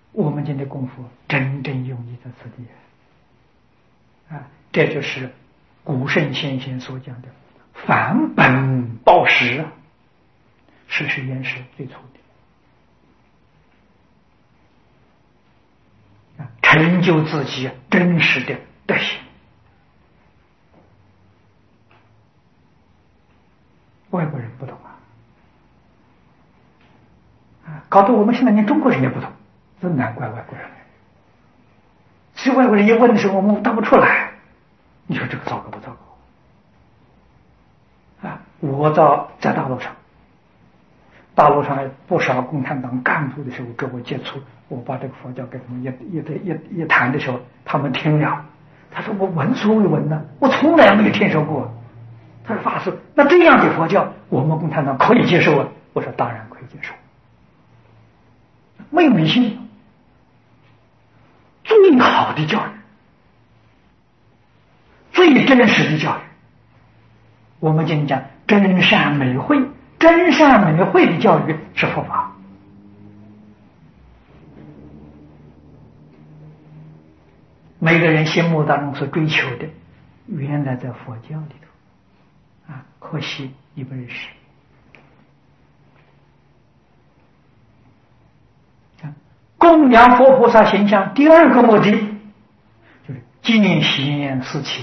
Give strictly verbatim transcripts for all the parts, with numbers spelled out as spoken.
我们今天功夫真正用意在此地啊！这就是古圣先贤所讲的返本报实啊，事实原是最初的啊，成就自己真实的德行。外国人不懂啊，啊，搞得我们现在连中国人也不懂，这难怪外国人。所以外国人一问的时候，我们答不出来。你说这个糟糕不糟糕？啊，我到在大陆上，大陆上不少共产党干部的时候跟我接触，我把这个佛教跟他们一一一一谈的时候，他们听了，他说我闻所未闻呢，我从来没有听说过。他说法师，那这样的佛教我们共产党可以接受啊？我说当然可以接受，没有迷信，最好的教育，最真实的教育。我们今天讲真善美慧，真善美慧的教育是佛法。每个人心目当中所追求的，原来在佛教里头。啊，可惜你不认识。供养佛菩萨形象，第二个目的就是尽显四气。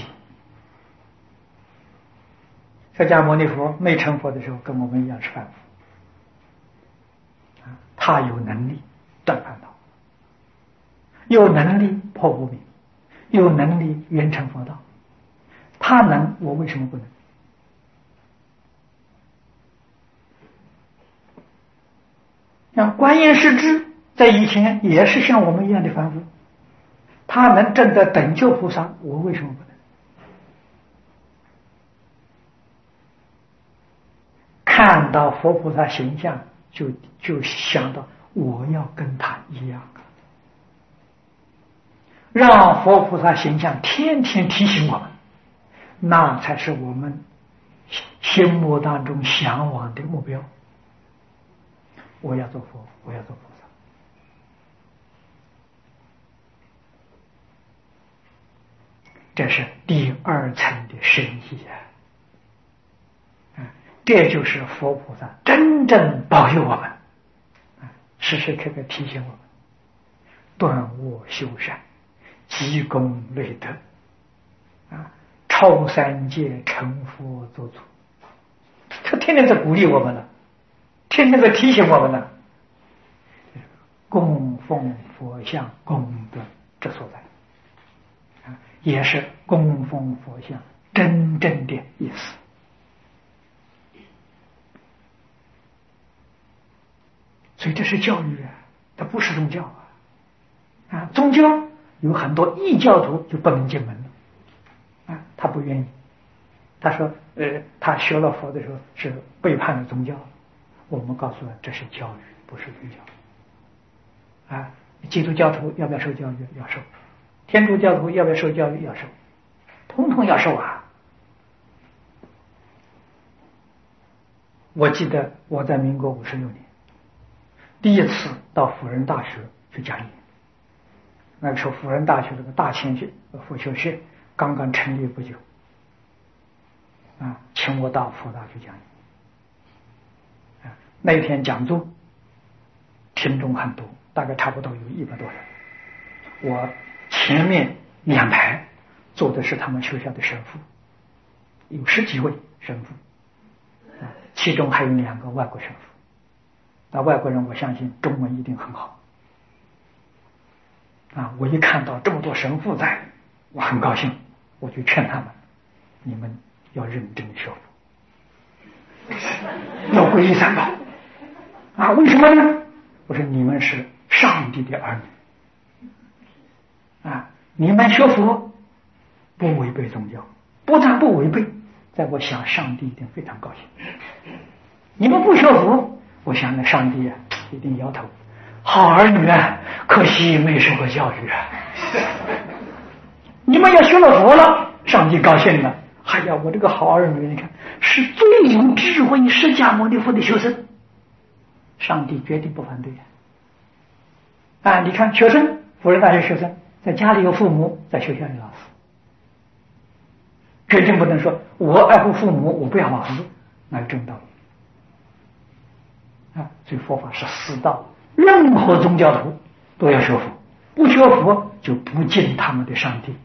释迦牟尼佛没成佛的时候，跟我们一样是凡夫，啊，他有能力断烦恼，有能力破无明，有能力圆成佛道。他能，我为什么不能？像观音世智在以前也是像我们一样的凡夫，他能证得等觉菩萨，我为什么不能？看到佛菩萨形象，就就想到我要跟他一样，让佛菩萨形象天天提醒我们，那才是我们心目当中向往的目标。我要做佛，我要做菩萨。这是第二层的深意啊！这就是佛菩萨真正保佑我们，时时刻刻提醒我们断恶修善，积功累德啊，超三界成佛做主。他天天在鼓励我们了，天天在提醒我们呢。供奉佛像功德之所在，啊，也是供奉佛像真正的意思。所以这是教育啊，它不是宗教啊！啊，宗教有很多异教徒就不能进门了，啊，他不愿意，他说，呃，他学了佛的时候是背叛了宗教。我们告诉他，这是教育，不是宗教。啊，基督教徒要不要受教育？要受。天主教徒要不要受教育？要受，统统要受啊！我记得我在民国五十六年第一次到辅仁大学去讲演，那个时候辅仁大学这个大千学佛学社刚刚成立不久，啊，请我到佛大去讲演。啊，那一天讲座听众很多，大概差不多有一百多人。我前面两排坐的是他们学校的神父，有十几位神父，啊，其中还有两个外国神父。那外国人我相信中文一定很好，啊，我一看到这么多神父在，我很高兴，我就劝他们，你们要认真的学佛，要皈依三宝啊！为什么呢？我说你们是上帝的儿女啊，你们学佛不违背宗教，不但不违背，在我想上帝一定非常高兴。你们不学佛，我想那上帝啊一定摇头，好儿女啊，可惜没受过教育啊。你们要学了佛了，上帝高兴了。哎呀，我这个好儿女，你看是最有智慧释迦牟尼佛的学生，上帝绝对不反对啊，你看学生，辅仁大学学生在家里有父母，在学校里老师，绝对不能说我爱护父母，我不要老师，那是正道啊。所以佛法是师道，任何宗教徒都要学佛，不学佛就不敬他们的上帝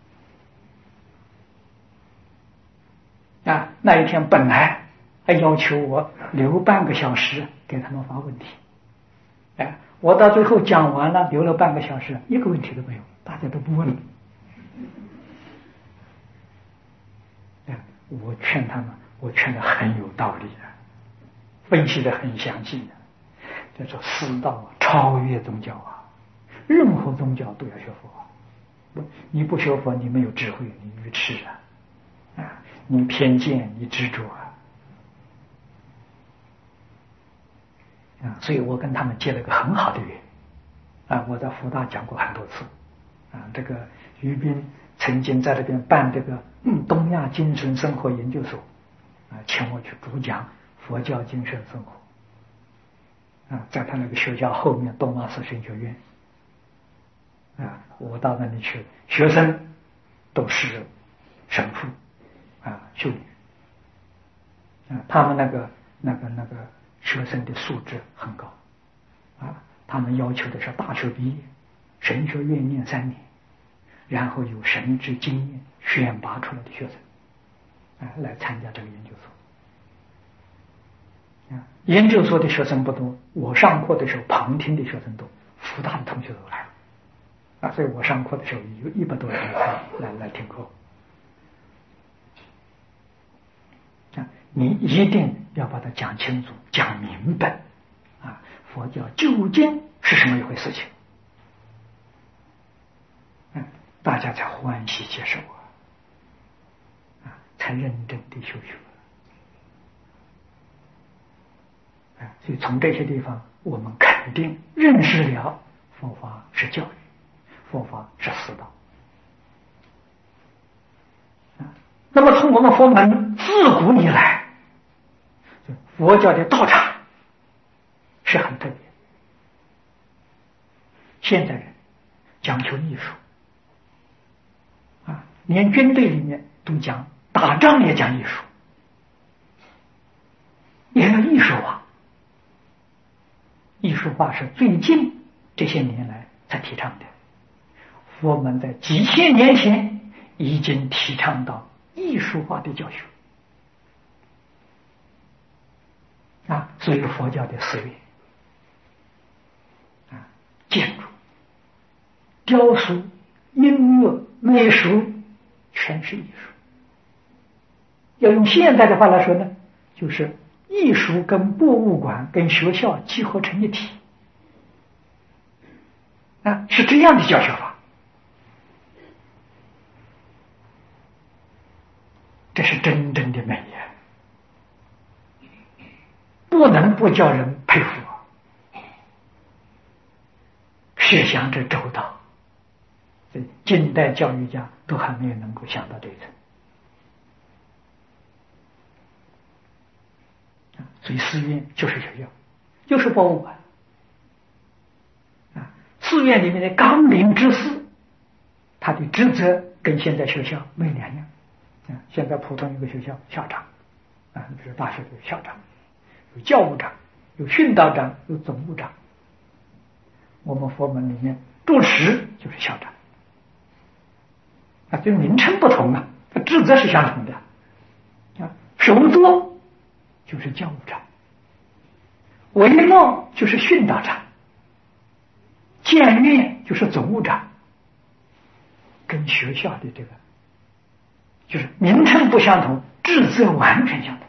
啊。那一天本来还要求我留半个小时给他们发问题，哎，我到最后讲完了，留了半个小时，一个问题都没有，大家都不问了。我劝他们，我劝的很有道理啊，分析的很详细的。这说师道啊，超越宗教啊，任何宗教都要学佛啊。不，你不学佛，你没有智慧，你愚痴啊，啊，你偏见，你执着啊。啊，所以我跟他们结了个很好的缘啊。我在福大讲过很多次啊，这个于斌曾经在这边办这个嗯东亚精神生活研究所啊，请我去主讲佛教精神生活啊，在他那个学校后面东马斯神学院啊，我到那里去，学生都是神父啊修女啊，他们那个那个那个学生的素质很高啊，他们要求的是大学毕业，神学院念三年，然后有神职经验选拔出来的学生啊来参加这个研究所啊。研究所的学生不多，我上课的时候旁听的学生多，复大的同学都来了啊，所以我上课的时候有一百多人来来来听课啊。你一定要把它讲清楚、讲明白啊！佛教究竟是什么一回事情？嗯，大家才欢喜接受啊，啊，才认真的修学啊！所以从这些地方，我们肯定认识了佛法是教育，佛法是师道啊。那么从我们佛门自古以来，佛教的道场是很特别，现在人讲求艺术啊，连军队里面都讲打仗也讲艺术，也要艺术化。艺术化是最近这些年来才提倡的，佛门在几千年前已经提倡到艺术化的教学啊，所以佛教的寺院啊、建筑、雕塑、音乐、美术全是艺术。要用现在的话来说呢，就是艺术跟博物馆跟学校集合成一体啊，是这样的教学法。这是真正的美呀，不能不叫人佩服啊！设想这周到，所以近代教育家都还没有能够想到这一层。所以寺院就是学校，就是博物馆啊。寺院里面的纲领之士，他的职责跟现在学校没两样啊。现在普通一个学校校长啊，你比如大学有校长，有教务长，有训导长，有总务长。我们佛门里面住持就是校长啊，这名称不同啊，职责是相同的啊。首座就是教务长，为茂就是训导长，建院就是总务长，跟学校的这个就是名称不相同，职责完全相同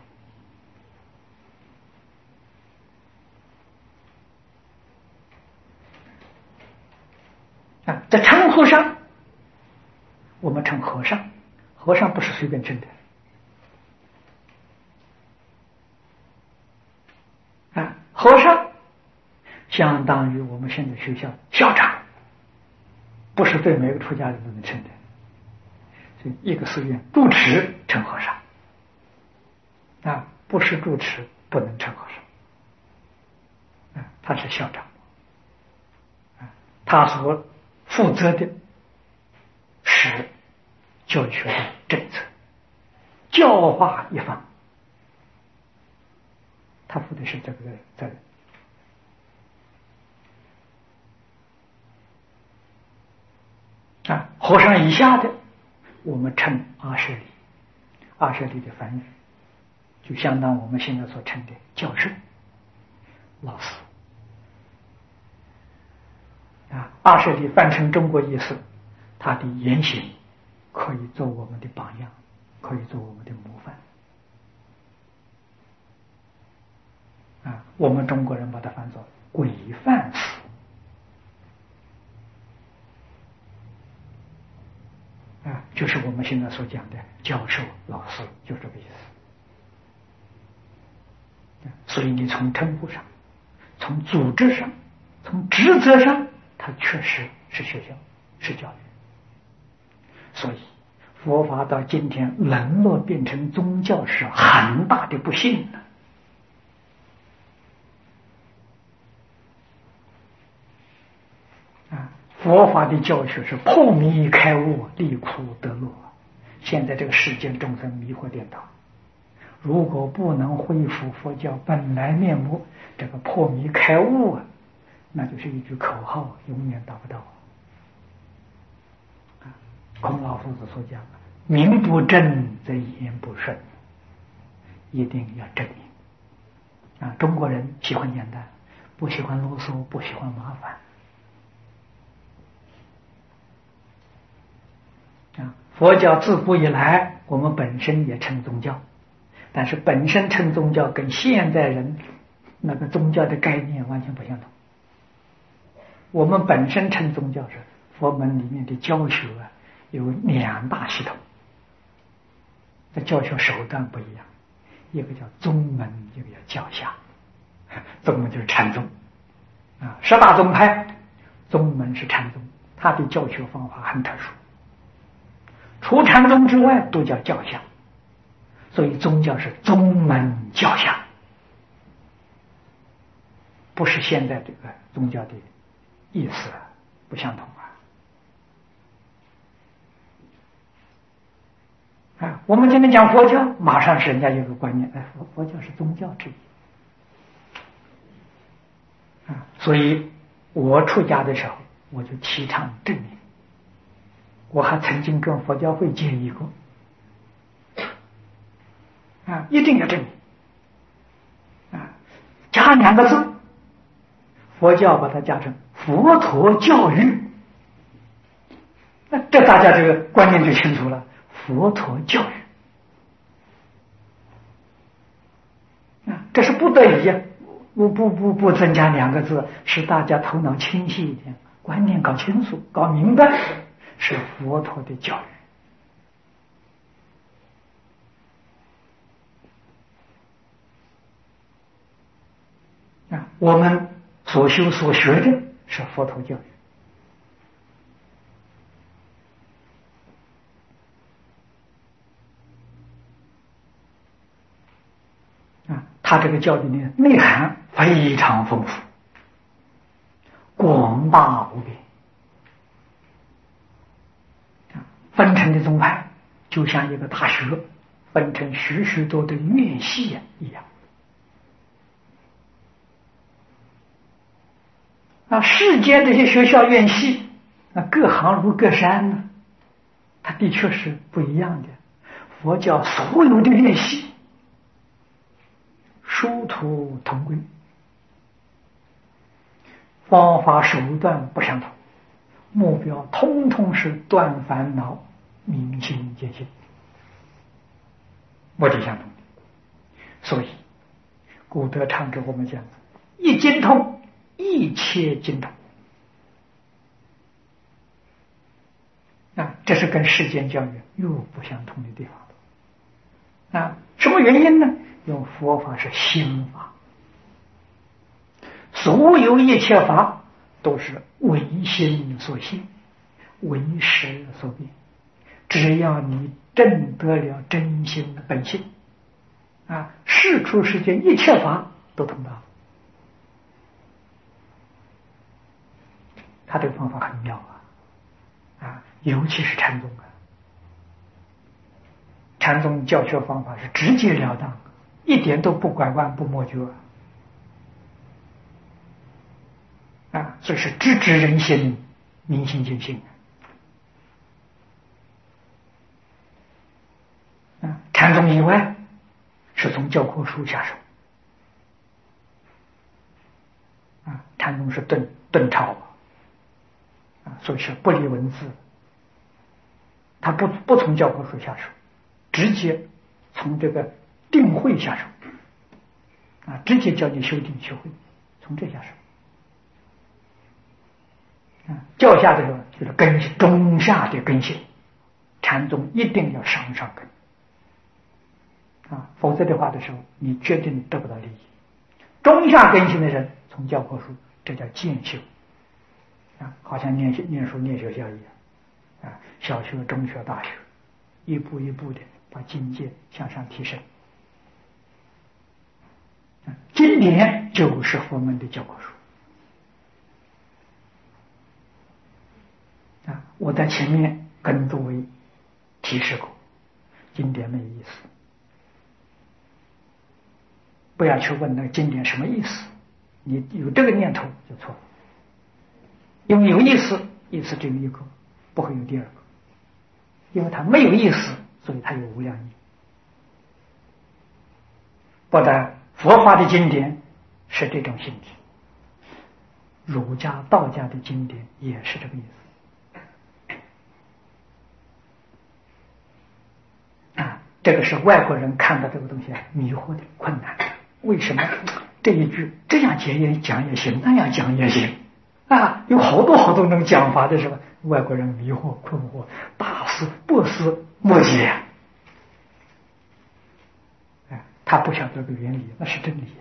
啊。在称呼上，我们称和尚，和尚不是随便称的啊，和尚相当于我们现在学校校长，不是对每个出家人都能称的。所以一个寺院住持称和尚啊，不是住持不能称和尚啊，他是校长啊。 他所负责的是教学的政策，教化一方，他负的是这个责任。啊，和尚以下的，我们称阿舍利，阿舍利的翻译就相当我们现在所称的教授、老师。啊，阿舍利翻成中国意思，他的言行可以做我们的榜样，可以做我们的模范。啊，我们中国人把它翻作规范师。啊，就是我们现在所讲的教授、老师，就这个意思。所以你从称呼上、从组织上、从职责上，它确实是学校，是教育。所以佛法到今天沦落变成宗教，是很大的不幸了。啊，佛法的教学是破迷开悟，离苦得乐。现在这个世间众生迷惑颠倒，如果不能恢复佛教本来面目，这个破迷开悟啊，那就是一句口号，永远达不到。啊，孔老夫子所讲，名不正则言不顺，一定要正名。啊，中国人喜欢简单，不喜欢啰嗦，不喜欢麻烦。啊，佛教自古以来，我们本身也称宗教，但是本身称宗教跟现代人那个宗教的概念完全不相同。我们本身称宗教是佛门里面的教学啊，有两大系统，这教学手段不一样，一个叫宗门，一个叫教下。宗门就是禅宗啊，十大宗派，宗门是禅宗，它的教学方法很特殊。除禅宗之外都叫教下，所以宗教是宗门教下，不是现在这个宗教的意思不相同啊！啊，我们今天讲佛教，马上是人家有个观念，哎，佛佛教是宗教之一啊，所以我出家的时候，我就提倡正名。我还曾经跟佛教会建议过，啊，一定要正名，啊，加两个字，佛教把它加成佛陀教育，那这大家这个观念就清楚了，佛陀教育，啊，这是不得已呀，不不不不增加两个字，使大家头脑清晰一点，观念搞清楚、搞明白。是佛陀的教育啊，我们所修所学的是佛陀教育啊，他这个教育呢，内涵非常丰富，广大无边。分成的宗派就像一个大学分成许许多的院系一样啊，世间这些学校院系啊，各行如各山呢，它的确是不一样的。佛教所有的院系殊途同归，方法手段不相同，目标通通是断烦恼、明心见性，目的相同。所以古德常给我们讲，一经通，一切经通啊，这是跟世间教育又不相同的地方啊。什么原因呢？用佛法是心法，所有一切法都是唯心所现，唯识所变。只要你证得了真心的本性啊，世出世间一切法都通达他这个方法很妙啊，啊，尤其是禅宗啊，禅宗教学方法是直截了当，一点都不拐弯不抹角啊，所以是直指人心，明心见性啊。禅宗以外，是从教科书下手啊，禅宗是顿顿抄啊，所以是不离文字，他不不从教科书下手，直接从这个定慧下手啊，直接教你修定修慧，从这下手啊。教下的时候就是根中下的根性，禅宗一定要上上根啊，否则的话的时候，你绝对得不到利益。中下根性的人从教科书，这叫渐修啊，好像念念书念学校一样啊，小学、中学、大学，一步一步的把境界向上提升。啊，经典就是佛门的教科书啊，我在前面跟诸位提示过，经典没有意思，不要去问那个经典什么意思，你有这个念头就错了。因为有意思，意思只有一个，不会有第二个。因为它没有意思，所以它有无量义。不但佛法的经典是这种性质，儒家、道家的经典也是这个意思。啊，这个是外国人看到这个东西啊，迷惑的困难。为什么这一句这样解也讲也行，那样讲也行啊？有好多好多种讲法的时候，外国人迷惑困惑，大思不思莫解。哎，他不晓得这个原理，那是真理。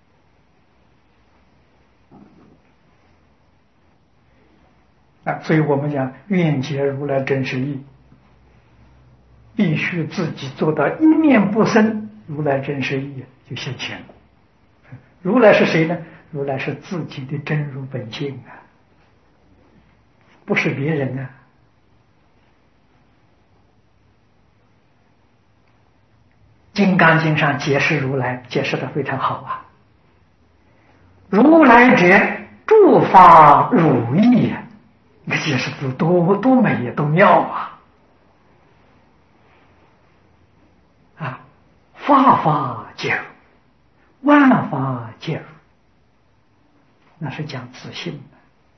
啊，所以我们讲愿解如来真实义，必须自己做到一念不生，如来真实义就现前。如来是谁呢？如来是自己的真如本性啊，不是别人啊。金刚经上解释如来解释的非常好啊，如来者诸法如意啊，你解释的多多美呀，多妙啊！啊，法法皆如，万法皆如，那是讲自性的。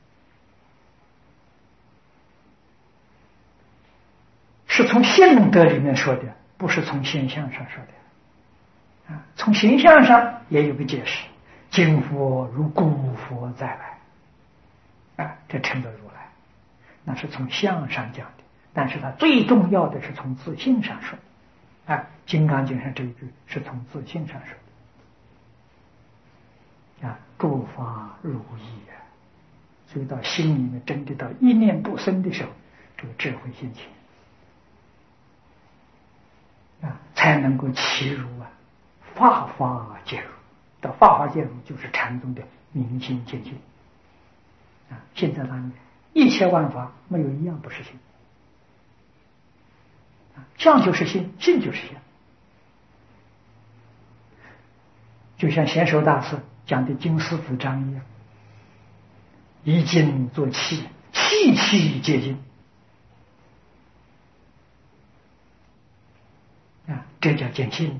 是从性德里面说的，不是从现象上说的。啊，从形象上也有个解释，今佛如故佛再来，啊，这称得如来，那是从相上讲的。但是它最重要的是从自性上说的。啊，金刚经上这一句是从自性上说的。啊，诸法如意啊，所以到心里面真的到一念不生的时候，这个智慧现前。啊，才能够契入啊，法法皆如。到法法皆如，就是禅宗的明心见性。啊，现在当中一切万法没有一样不是性。啊，相就是性，性就是相。就像贤首大师讲的经思子章一样，以经作器，器器皆经。啊，这叫见性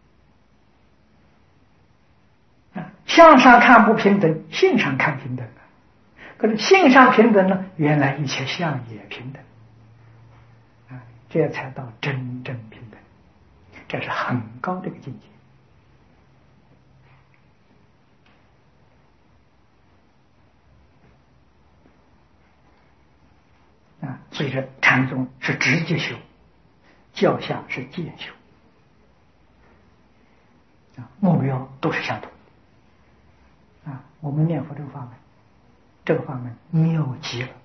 啊！啊，相上看不平等，性上看平等啊。可是性上平等呢，原来一切相也平等啊，这才到真正平等，这是很高的一个境界啊。所以说，禅宗是直接修，教下是渐修。目标都是相同啊！我们念佛这个法门，这个法门妙极了。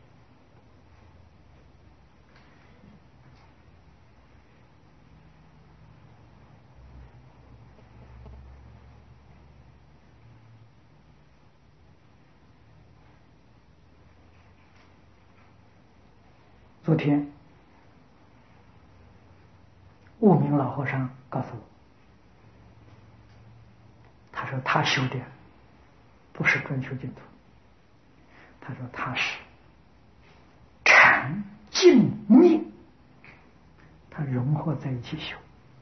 昨天悟明老和尚告诉我，他说他修的不是专修净土，他说他是禅净密，他融合在一起修。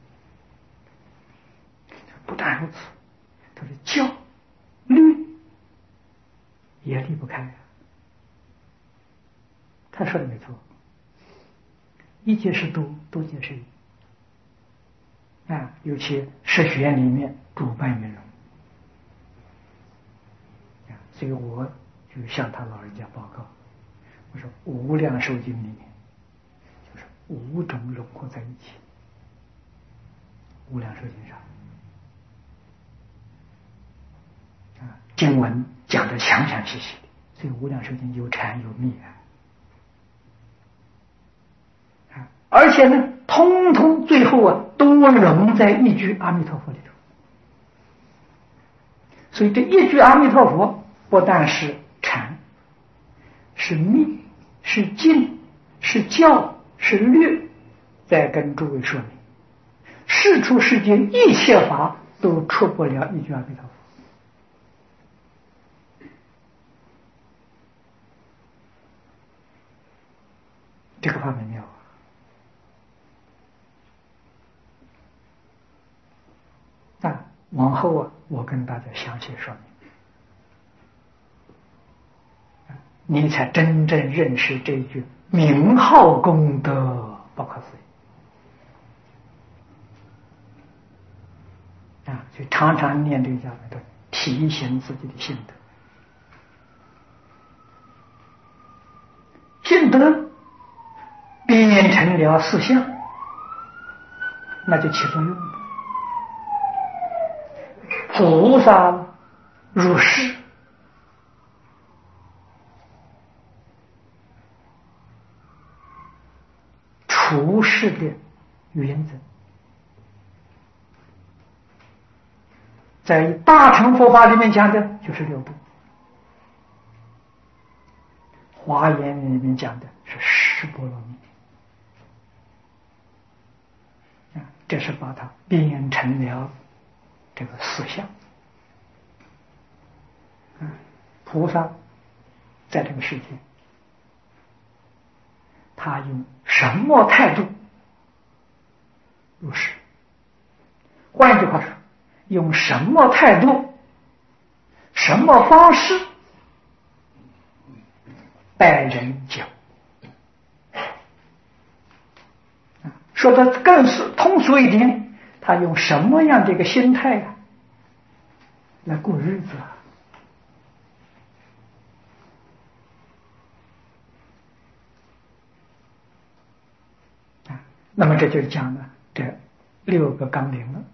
不但如此，他的教律也离不开呀。他说的没错，一即是多，多即是一啊，尤其实学里面主办圆融啊，所以我就向他老人家报告，我说无量寿经里面就是五种融合在一起，无量寿经上啊，经文讲得详详细细的，所以无量寿经有禅有密啊。而且呢，通通最后啊，都融在一句阿弥陀佛里头。所以这一句阿弥陀佛，不但是禅，是密，是经，是教，是律，再跟诸位说明，世出世间一切法都出不了一句阿弥陀佛。这个法门妙啊！那往后啊，我跟大家详细说明，你才真正认识这一句名号功德不可思议啊！就常常念这个讲的，提醒自己的心得，心得变成了四相，那就起作用了。菩萨入世，处世的原则，在大乘佛法里面讲的就是六度，华严里面讲的是十波罗蜜啊，这是把它变成了这个四相啊，菩萨在这个世界，他用什么态度入世？换一句话说，用什么态度、什么方式待人交？说的更是通俗一点，他用什么样的一个心态啊来过日子啊？啊，那么这就讲了这六个纲领了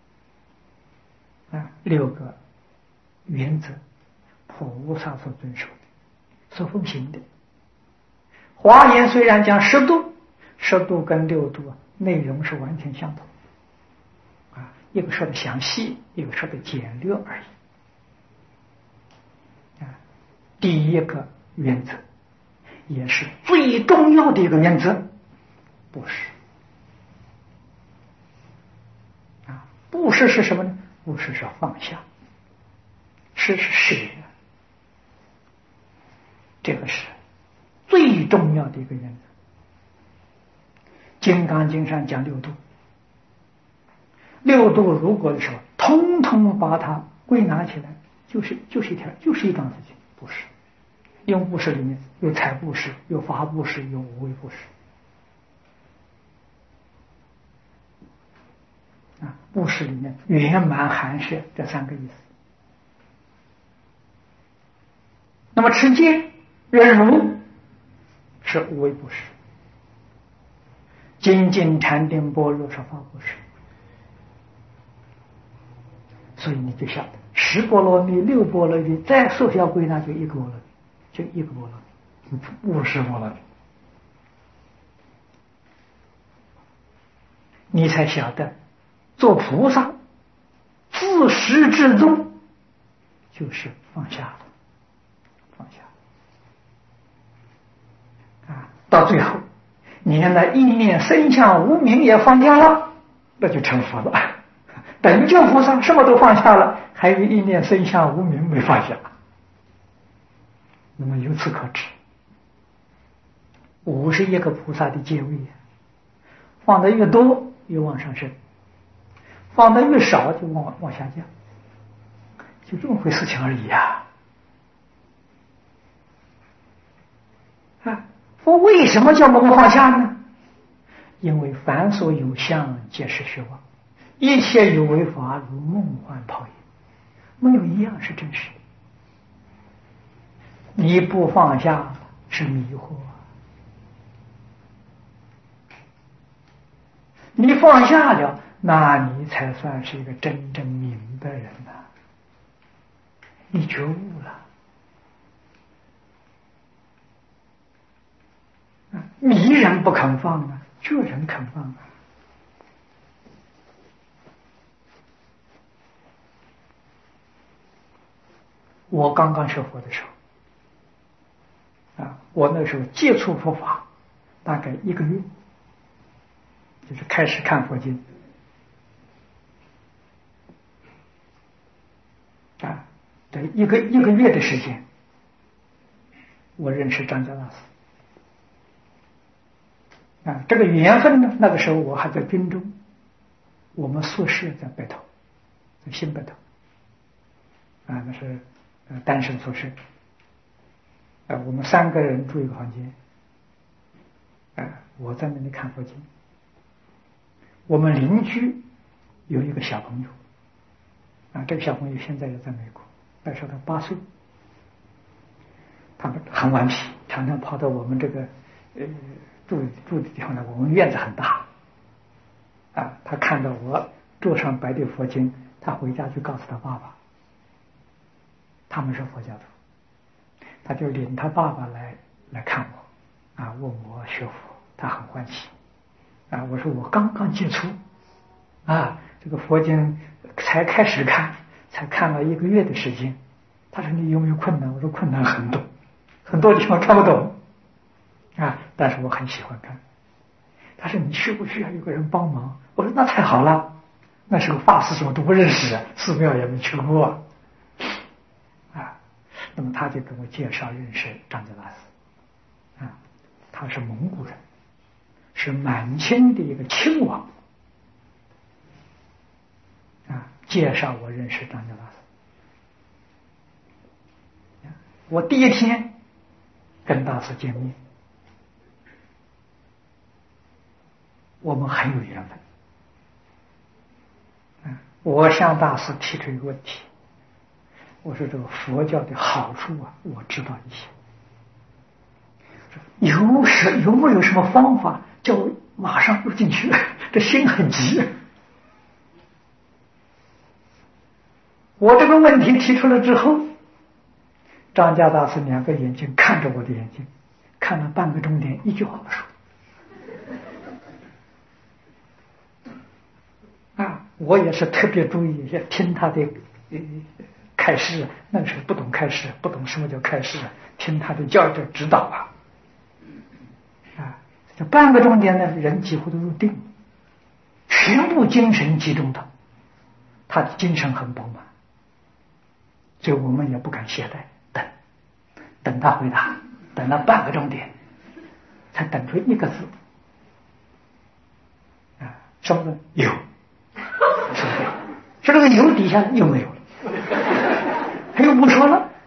啊，六个原则，菩萨所遵守的、所奉行的。华严虽然讲十度，十度跟六度啊内容是完全相同。一个说的详细，一个说的简略而已。啊，第一个原则，也是最重要的一个原则，布施。啊，布施是什么呢？布施是放下，施是舍，这个是最重要的一个原则。金刚经上讲六度。六度如果的时候，通通把它归纳起来，就是就是一条，就是一桩事情，布施。用布施里面有财布施，有法布施，有无为布施。啊，布施里面圆满含摄这三个意思。那么持戒、忍辱是无为布施，精进、禅定、般若是法布施。所以你就晓得，十波罗蜜、六波罗蜜，再缩小归纳就一个波罗蜜，就一个波罗蜜，五十波罗蜜，你才晓得，做菩萨自始至终就是放下了，放下啊，到最后你看那意念身相无明也放下了，那就成佛了。等觉菩萨什么都放下了，还有意念身相无明没放下。那么由此可知，五十一个菩萨的阶位，放得越多越往上升，放得越少就往往下降，就这么回事情而已啊！啊，我为什么叫我们放下呢？因为凡所有相，皆是虚妄，一切有为法，如梦幻泡影，没有一样是真实的。你不放下是迷惑，你放下了，那你才算是一个真正明白人呐、啊！你觉悟了。迷人不肯放啊，觉人肯放啊。我刚刚学佛的时候啊，我那时候接触佛法大概一个月，就是开始看佛经啊，对，一个一个月的时间，我认识张家大师。啊，这个缘分呢？那个时候我还在军中，我们宿舍在北头，在新北头，啊，那是呃单身宿舍，啊，我们三个人住一个房间，啊，我在那里看佛经。我们邻居有一个小朋友，啊，这个小朋友现在也在美国，那时候他八岁，他们很顽皮，常常跑到我们这个呃。住住的地方呢，我们院子很大，啊，他看到我桌上摆的佛经，他回家就告诉他爸爸，他们是佛教徒，他就领他爸爸来来看我，啊，问我学佛，他很欢喜，啊，我说我刚刚接触，啊，这个佛经才开始看，才看了一个月的时间，他说你有没有困难？我说困难很多，很多地方看不懂。啊！但是我很喜欢看。他说：“你需不需要有个人帮忙？”我说：“那太好了。”那时候法师什么都不认识，寺庙也没去过啊。那么他就给我介绍认识张家大师啊，他是蒙古人，是满清的一个亲王啊，介绍我认识张家大师。我第一天跟大师见面。我们很有缘分。我向大师提出一个问题，我说这个佛教的好处啊，我知道一些，有什有没有什么方法叫我马上入进去？这心很急。我这个问题提出来之后，张家大师两个眼睛看着我的眼睛，看了半个钟点，一句话不说。啊，我也是特别注意，也听他的呃开示。那个时候不懂开示，不懂什么叫开示，听他的教育的指导啊。啊，这半个钟点呢，人几乎都入定，全部精神集中到，他的精神很饱满，所以我们也不敢懈怠，等，等他回答，等了半个钟点，才等出一个字，啊，什么呢？有。说这个有底下又没有了，他又不说了，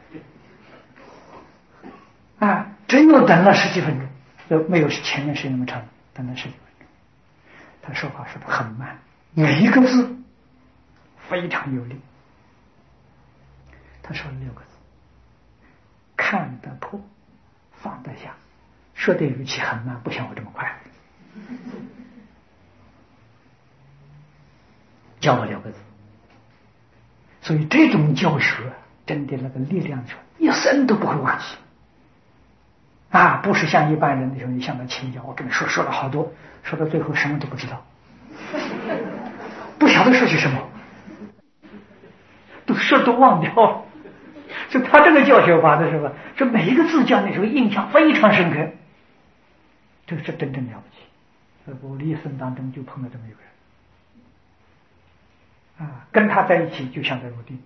啊，真又等了十几分钟，就没有前面时间那么长，等了十几分钟。他说话说的很慢，每一个字非常有力。他说了六个字：看得破，放得下。说的语气很慢，不像我这么快。教我六个字，所以这种教学真的那个力量，说一生都不会忘记啊！不是像一般人的时候，你向他请教，我跟你说说了好多，说到最后什么都不知道，不晓得说些什么，都说都忘掉了。就他这个教学法的时候，说每一个字教的时候印象非常深刻， 这个是真正了不起。我的一生当中就碰到这么一个人啊，跟他在一起就像在入定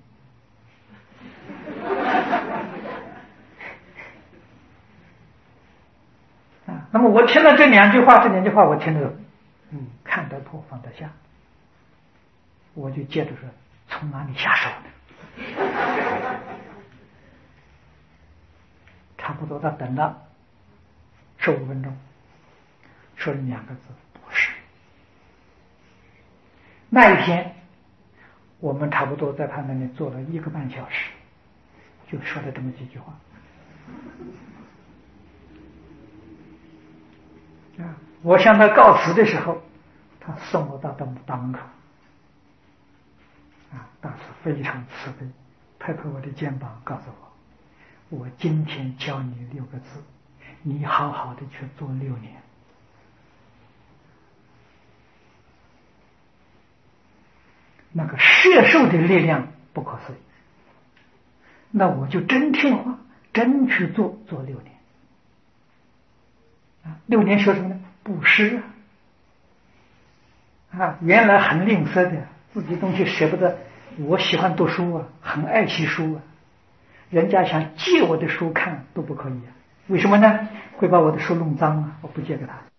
啊。那么我听了这两句话，这两句话我听了，嗯，看得破放得下，我就接着说，从哪里下手呢？差不多他等了十五分钟，说了两个字：不是。那一天我们差不多在他那里坐了一个半小时，就说了这么几句话啊。我向他告辞的时候，他送我到大大门口啊，大师非常慈悲，拍拍我的肩膀，告诉我，我今天教你六个字，你好好的去做六年。那个摄受的力量不可思议，那我就真听话，真去做，做六年啊。六年学什么呢？布施啊！啊，原来很吝啬的，自己东西舍不得。我喜欢读书啊，很爱惜书啊，人家想借我的书看都不可以啊。为什么呢？会把我的书弄脏啊，我不借给他。